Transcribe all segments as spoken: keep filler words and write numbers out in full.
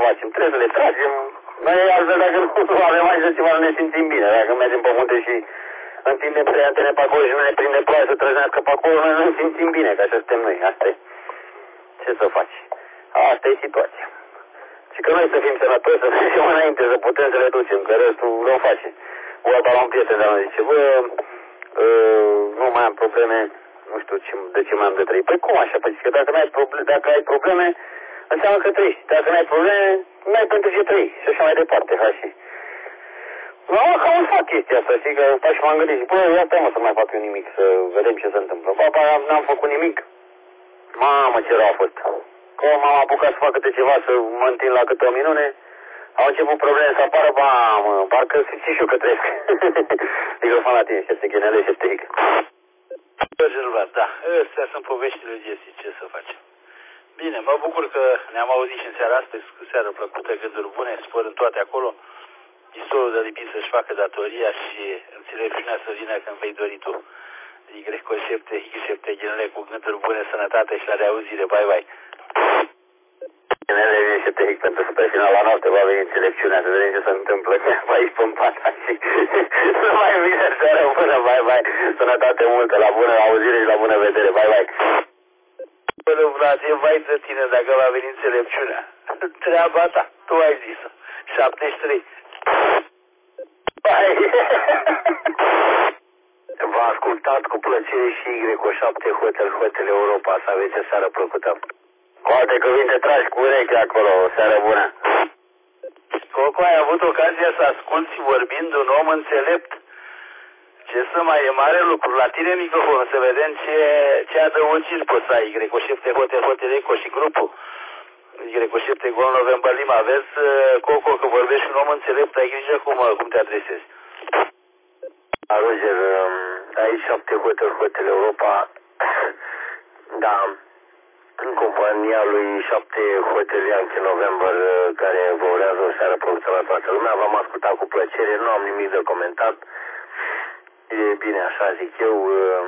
facem? Trebuie să le tragem. Noi altfel dacă nu avem așa ceva, nu ne simțim bine. Dacă mergem pe munte și întindem trei antene pe acolo și nu ne prinde ploaie să trăjnească pe acolo, noi nu ne simțim bine, că așa suntem noi. Asta e. Ce să faci? Asta e situația. Și că noi să fim sănătoși, să fim înainte, să putem să le ducem, că restul nu face. Vorba la un prieten de-al meu zice, bă, uh, nu mai am probleme, nu știu ce, de ce mai am de trăit. Păi cum așa? Păi că dacă, n-ai probleme, dacă ai probleme, înseamnă că trăiești. Dacă n-ai probleme, n-ai pentru ce trăi. Și așa mai departe, ha, și... Nu, că am fac chestia asta, știi, că și m-am gândit și, bă, ia stai mă să mai fac eu nimic, să vedem ce se întâmplă. Bă, n-am făcut nimic. Mamă, ce rău a fost. Că m-am apucat să fac câte ceva, să mă întind la câte o minune, au început probleme să apară, mamă, parcă și și eu că trăiesc. Microfon la tine, șefte ghenele, șefte hic. Observat, da. Astea sunt poveștile vieții, ce să facem. Bine, mă bucur că ne-am auzit și în seara asta, cu seară plăcută, gânduri bune, spor în toate acolo. Pistolul de lipit să-și facă datoria și înțelepciunea să vină când vei dori tu. Y, șepte, X, șepte, ghenele, cu gânduri bune, sănătate și la reauzire. Bye, bye. Ghenele, șepte hic, pentru că pe final la noapte va veni înțelepciunea, să vedem ce se întâmplă, că aici pe pata și nu mai vine seara bună, bye, bye. Sănătate multă, la bună auzire și la bună vedere, bye, bye. Bă, Vlad, e vai de tine dacă va veni înțelepciunea. Treaba ta, tu ai zis-o. șaptezeci și trei. Bye. V-a ascultat cu plăcere și Y cu șapte Hotel Hotel Europa. Să aveți o seară plăcută. Cu alte cuvinte, tragi cu ureche acolo. O seară bună. Coco, ai avut ocazia să asculti vorbind un om înțelept? Ce să mai e mare lucru? La tine microfonul, să vedem ce, ce adăugiri poți să ai. Y cu șapte Hotel Hotel Eco și grupul. Y cu șapte Gol November Lima. Vezi, Coco, că vorbești un om înțelept, ai grijă cum, cum te adresezi. Roger, aici șapte Hotel Hotel Europa, da, în compania lui șapte Hotel Yankee November, care vă urează o seară plăcută la toată lumea. V-am ascultat cu plăcere, nu am nimic de comentat. E bine, așa zic eu.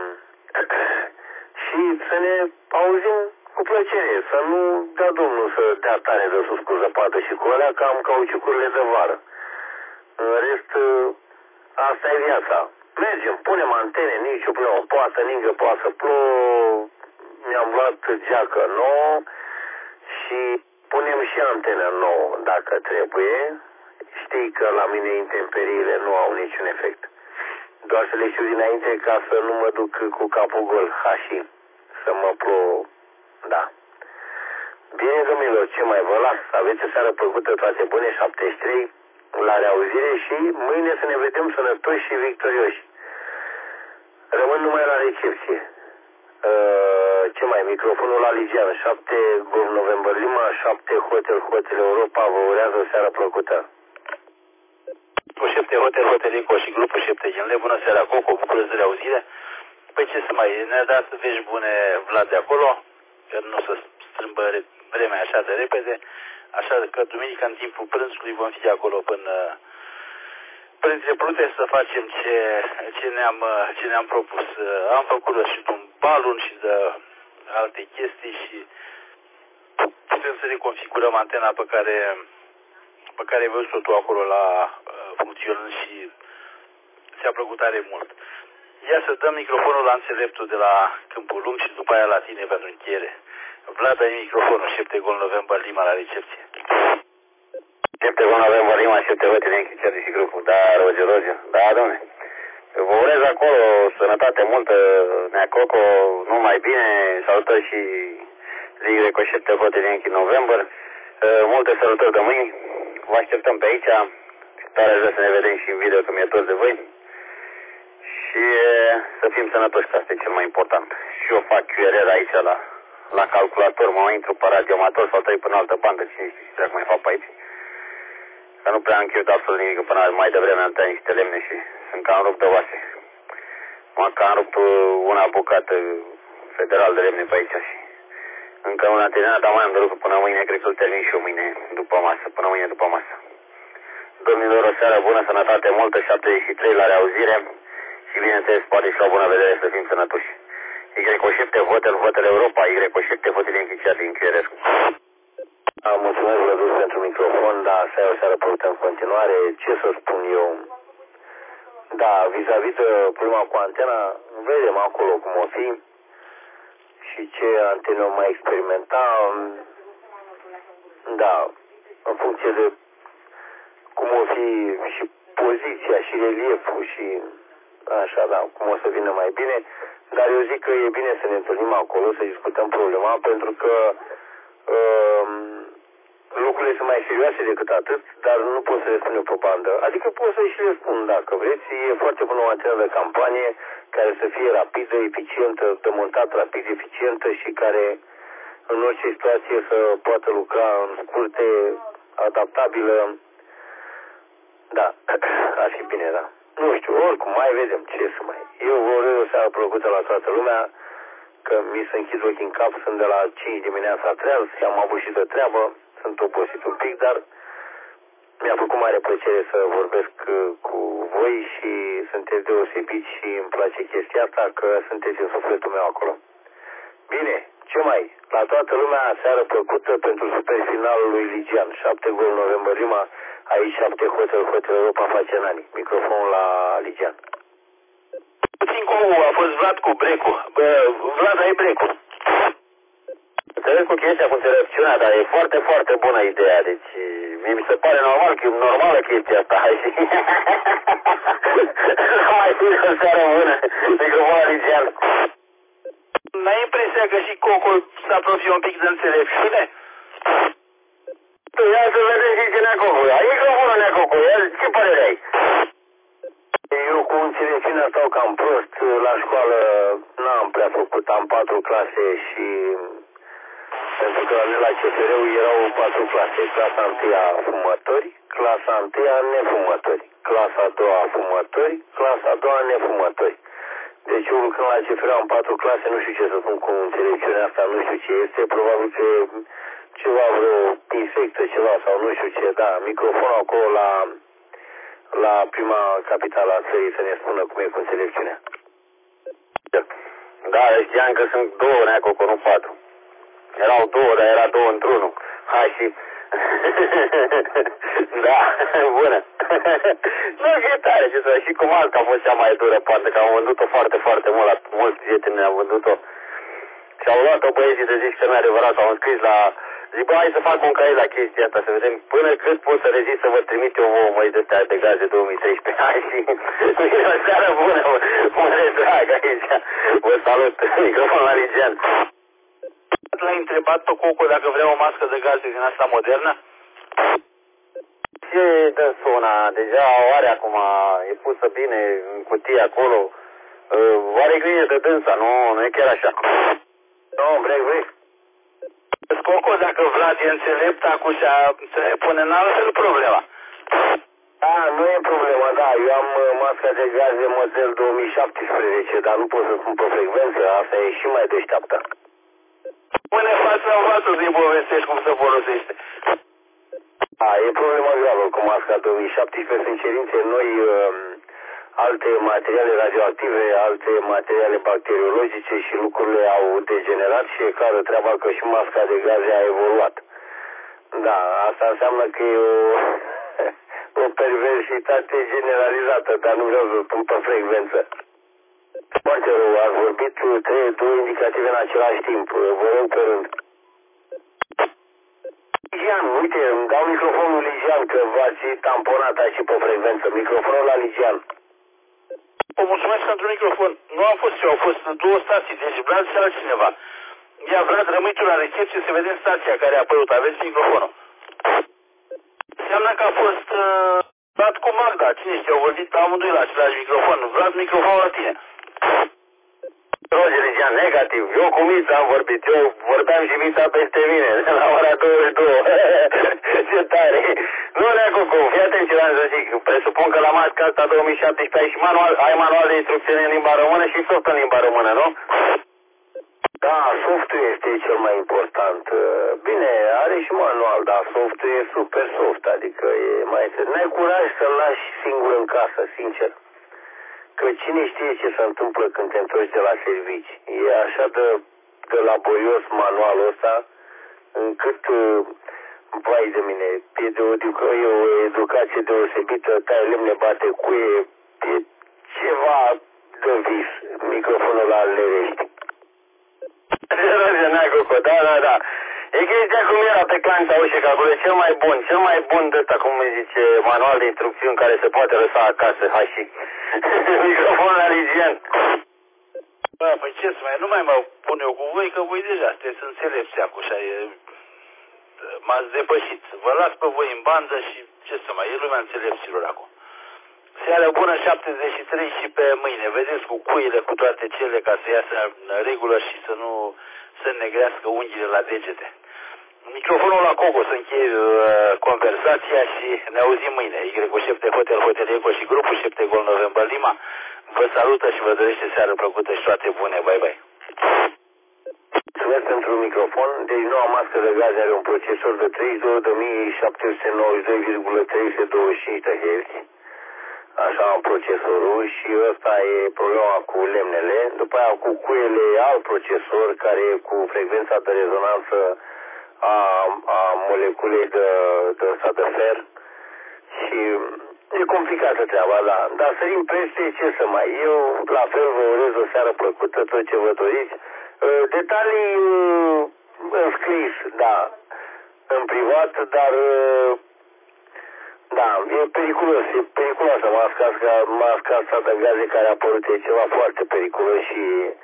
Și să ne auzim cu plăcere, să nu dea Domnul să dea tare de sus cu zăpadă și cu alea, că am cauciucurile de vară. În rest, asta e viața. Mergem, punem antene, nici o problemă, poate ningă, poate să plouă, mi-am luat geacă nouă și punem și antenă nouă, dacă trebuie. Știi că la mine intemperiile nu au niciun efect. Doar să le știu dinainte ca să nu mă duc cu capul gol, hași, să mă plouă, da. Bine, domnilor, ce mai vă las? Aveți o seară plăcută, toate bune, șaptezeci și trei. La reauzire și mâine să ne vedem sănătoși și victorioși. Rămân numai la recepție. Uh, ce mai? Microfonul la Ligian. șapte Golf November Lima, șapte Hotel Hotel Europa. Vă urează o seară plăcută. Cu șapte Hotel Hotel Eco și grupul șapte Genele. Bună seara, Coco, bucură de reauzire. Păi ce să mai, ne-a dat vești bune Vlad de acolo, că nu se strâmbă vremea așa de repede. Așa că duminică în timpul prânzului vom fi acolo până printre plute să facem ce, ce ne-am ce ne-am propus. Am făcut și de un balon și de alte chestii și putem să reconfigurăm antena pe care pe care ai văzut totul acolo la funcționând și ți-a plăcut tare mult. Ia să dăm microfonul la înțeleptul de la Câmpul Lung și după aia la tine pentru încheiere. Vlad, ai microfonul, șapte Gol November Lima la recepție. șapte Gol November Lima, șapte Hotel Yankee și grupul. Da, Roger, Roger. Da, domne. Vă urez acolo sănătate multă, Nea Coco, numai bine, salutări și Ligre cu șapte Hotel Yankee November. Multe salutări de mâini. Vă așteptăm pe aici. Tare vrea să ne vedem și în video, că mi-e toți de voi. Și să fim sănătoși, că asta e cel mai important. Și eu fac Q R R aici la... la calculator, mă intru pe radioamator sau trec până altă bandă, cine știe ce dacă mai fac pe aici. Că nu prea am cheiut absolut nimic, până mai devreme am tăiat niște lemne și sunt cam rupt de oase. M-am cam rupt una bucată federal de lemne pe aici și încă una terminat, dar mai am de lucru până mâine, cred că îl termin și eu mâine după masă, până mâine după masă. Domnilor, o seară bună, sănătate multă, șaptezeci și trei la reauzire și bineînțeles, poate și la bună vedere să fim sănătoși. Y cu șapte Hotel Hotel Europa, Y cu șapte Hotel Yankee din Q R R. Mulțumesc, Vlăduț, pentru microfon. Da, să ai o seară plăcută în continuare. Ce să spun eu? Da, vis-a-vis de problema cu antena, vedem acolo cum o fi și ce antene o mai experimenta. Da, în funcție de cum o fi și poziția și relieful și așa, da, cum o să vină mai bine. Dar eu zic că e bine să ne întâlnim acolo, să discutăm problema, pentru că uh, lucrurile sunt mai serioase decât atât, dar nu pot să le spun eu pe bandă. Adică pot să și le spun, dacă vreți. E foarte bună o antenă de campanie care să fie rapidă, eficientă, de montat rapid, eficientă și care în orice situație să poată lucra în scurte, adaptabilă. Da, ar fi bine, da. Nu știu, oricum, mai vedem ce să mai... Eu vă urez o seară plăcută la toată lumea, că mi se închid ochii în cap, sunt de la cinci dimineața treaz, am avut și de treabă, sunt obosit un pic, dar mi-a făcut mare plăcere să vorbesc cu voi și sunteți deosebiți și îmi place chestia asta, că sunteți în sufletul meu acolo. Bine, ce mai? La toată lumea, seară plăcută pentru superfinalul lui Ligian. șapte gol November Rima, aici șapte hotel, hotel Europa face nani. Microfonul la Ligian. Puțin cu a fost Vlad cu Brecu. Bă, Vlad, ai Brecu. Înțeleg cu chestia cu înțelepciunea, dar e foarte, foarte bună ideea. Deci, mie mi se pare normal, că e normală chestia asta. Hai și... mai fi o seară bună. Microfonul la Ligian. N-ai impresia că și Coco se apropie un pic de înțelepciune? Ia să vedem și ce nea Coco. Ai microfonul nea Coco, ce părere ai? Eu cu înțelepciunea stau cam prost. La școală n-am prea făcut, am patru clase și... Pentru că la C F R-ul erau patru clase. Clasa întâia fumători, clasa întâia nefumători, clasa a doua fumători, clasa a doua nefumători. Deci eu lucrând la C F R am patru clase, nu știu ce să spun cu înțelepciunea asta, nu știu ce este, probabil că ceva, vreo insectă, ceva sau nu știu ce, da, microfonul acolo la, la prima capitală a țării să ne spună cum e cu înțelepciunea. Da, știam că sunt două neacoco, nu patru. Erau două, dar era două într-unul. Hai și... da, bună. Nu, e tare, ce să... Și cu Malta a fost cea mai dură parte, că am vândut-o foarte, foarte mult, la mulți prieteni ne-am vândut-o. Și au luat-o băieții de zic că nu e adevărat, s-au înscris la... Zic, bă, hai să fac un caiet la chestia asta, să vedem până cât pot să rezist să vă trimit eu vouă, măi, de-astea de gaze două mii treisprezece. Hai și... o seară bună, mă, mă retrag aici. Vă salut, microfonul la Ligian. L-ai întrebat pe Coco dacă vrea o mască de gaze din asta modernă? Ce dă suna? Deja o are acum, e pusă bine în cutie acolo. Uh, are grijă de dânsa, nu, nu e chiar așa. Nu, vrei, vrei. Coco, dacă Vlad e înțelept, acum se pune în altfel problema. Da, nu e problema, da, eu am masca de gaze model două mii șaptesprezece, dar nu pot să spun pe frecvență, asta e și mai deșteaptă. Pune față în față să-i povestești cum se folosește. A, e problema gravă cu masca două mii șaptesprezece, sunt cerințe noi, uh, alte materiale radioactive, alte materiale bacteriologice și lucrurile au degenerat și e clară treaba că și masca de gaze a evoluat. Da, asta înseamnă că e o, o perversitate generalizată, dar nu vreau să spun pe frecvență. Foarte rău, ați vorbit trei, două indicative în același timp, vă rog pe rând. Ligian, uite, îmi dau microfonul Ligian, că v-ați tamponat aici pe frecvență, microfonul la Ligian. O mulțumesc pentru microfon. Nu am fost eu, au fost două stații, deci Vlad și altcineva. Ia, Vlad, rămâi tu la recepție să vedem stația care a apărut, aveți microfonul. Înseamnă că a fost uh, Vlad cu Magda, cine știe, au vorbit amândoi la același microfon. Vlad, microfonul la tine. Roger Ligian, negativ. Eu cu Mița am vorbit. Eu vorbeam și Mița peste mine, la ora douăzeci și două. Ce tare. Nu, Neacucu, fii atent ce v-am să zic. Presupun că la masca asta două mii șaptesprezece ai, și manual, ai manual de instrucțiune în limba română și soft în limba română, nu? Da, softul este cel mai important. Bine, are și manual, dar softul e super soft, adică e mai... N-ai curaj să-l lași singur în casă, sincer. Că cine știe ce se întâmplă când te întorci de la servici. E așa de, de laborios manualul ăsta, încât, vai de mine, e de o educa, e o educație deosebită, tai lemne, bate cuie, e ceva de vis, microfonul la lerești. Da, da, da. E chestia cum era pe clan sau și calculă, cel mai bun, cel mai bun de ăsta, cum îi zice, manual de instrucțiuni care se poate lăsa acasă, hai și microfon la ligian. Bă, păi ce să mai, nu mai mă pun eu cu voi, că voi deja sunteți înțelepți acum, așa e, m-ați depășit. Vă las pe voi în bandă și ce să mai, e lumea înțelepților acum. Seară bună șaptezeci și trei și pe mâine, vedeți, cu cuile, cu toate cele, ca să iasă în regulă și să nu să negrească unghiile la degete. Microfonul la Coco să încheie uh, conversația și ne auzim mâine. Y cu șef de hotel, hotel Eco și grupul șef de Gol November Lima vă salută și vă dorește seară plăcută și toate bune. Bye, bye. Mulțumesc pentru microfon. Deci noua mască de gaze are un procesor de treizeci și două de mii șapte sute nouăzeci și doi virgulă trei sute douăzeci și cinci de herți. Așa am procesorul și ăsta e problema cu lemnele. După aia cu cuiele alt procesor care e cu frecvența de rezonanță a, a moleculei de, de, de, de fer. Și e complicată treaba, da. Dar sărim peste, ce să mai... Eu la fel vă urez o seară plăcută, tot ce vă doriți. Detalii în scris, da, în privat, dar da, e periculos, e periculoasă masca asta, masca asta de gaze care a apărut, e ceva foarte periculos și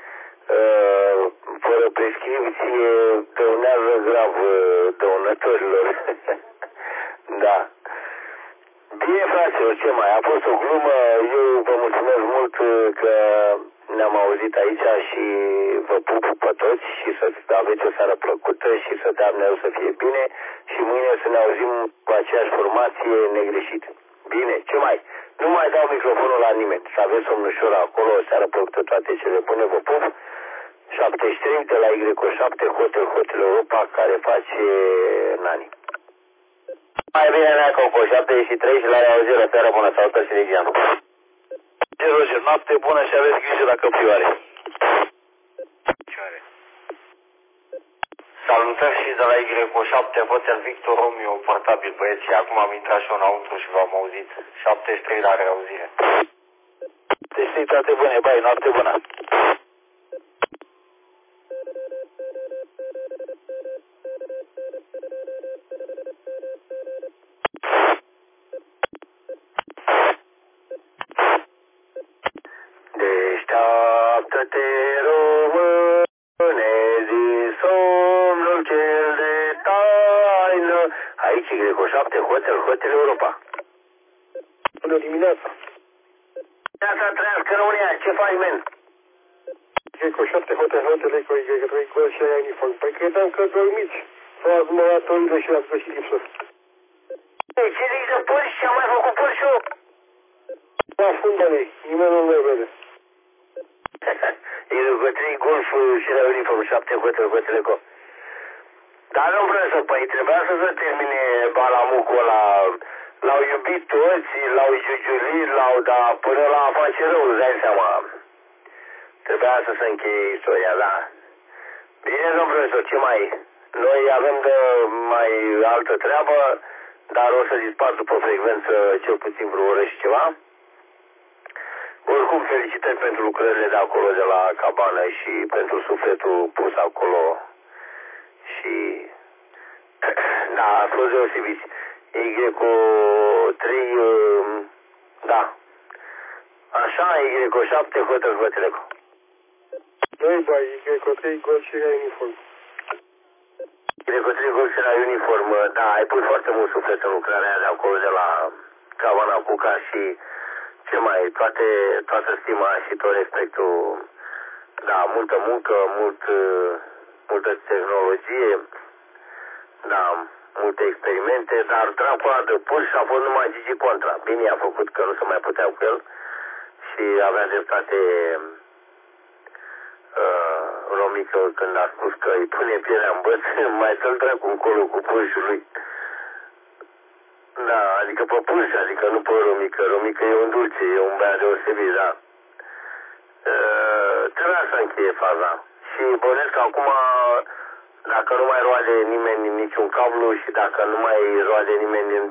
fără prescripție dăunează grav dăunătorilor. Da. Bine, fraților, ce mai? A fost o glumă, eu vă mulțumesc mult că ne-am auzit aici și vă pup pe toți și să aveți o seară plăcută și să dea Dumnezeu să fie bine și mâine să ne auzim cu aceeași formație negreșit. Bine, ce mai? Nu mai dau microfonul la nimeni. Să aveți somnușor acolo, o seară plăcută, toate cele bune, vă pup. șaptezeci și trei de la Y șapte, Hotel Hotel Europa, care face Nani. Mai bine, Nea Coco, șaptezeci și trei și la reauzire, seară bună, salutări și Ligian. Roger, noapte bună și aveți grijă la căprioare. Salutări și de la Y șapte, Hotel Victor Romeo, portabil băieți, și acum am intrat și eu înăuntru și v-am auzit. șaptezeci și trei la reauzire. Deci toate bune, bai, noapte bună. Deșteaptă-te, române, din somnul cel de taină. Aici Y șapte, Hotel, Hotel Europa. Bună dimineața. Dimineața, trăiască România, ce faci, men? Y șapte, Hotel, Hotel, Eco, Y trei, Gol și aia uniform. Păi credeam că dormiți. Sau ați numărat oile și ați găsit lipsă. Ei, ce zici de pârși? Ce-am mai făcut pârșul? La fundale, nimeni nu le vede. Y trei, Golf și la uniform, șapte, Hotel, Hotel, Eco. Dar nu vreau să, păi trebuia să se termine balamucul ăla. L-au iubit toți, l-au jujulit, l-au dat până la a face rău, îți dai seama. Trebuia să se încheie istoria, da. Bine, domn profesor, ce mai? Noi avem de mai altă treabă, dar o să dispar după frecvență cel puțin vreo oră și ceva. Oricum, felicitări pentru lucrările de acolo, de la cabană și pentru sufletul pus acolo. Și da, a fost deosebiți. Y trei, da. Așa, Y șapte, Hotel Hotel Eco. Doi bai, Y trei, Gol și aia uniform. Y trei, Gol și aia uniform, da, ai pus foarte mult suflet în lucrarea aia de acolo, de la Cabana Cuca și ce mai, toate, toată stima și tot respectul, da, multă muncă, mult, multă tehnologie, da, multe experimente, dar dracul ăla de pârș a fost numai Gigi Contra. Bine a făcut că nu se mai putea cu el și avea dreptate uh, Romică când a spus că îi pune pielea în băț, mai să-l dracu încolo cu pârșul lui. Da, adică pe pârș, adică nu pe Romică. Romică e un dulce, e un băiat deosebit, da. Uh, trebuia să încheie faza. Și bănesc că acum, dacă nu mai roade nimeni niciun cablu și dacă nu mai roade nimeni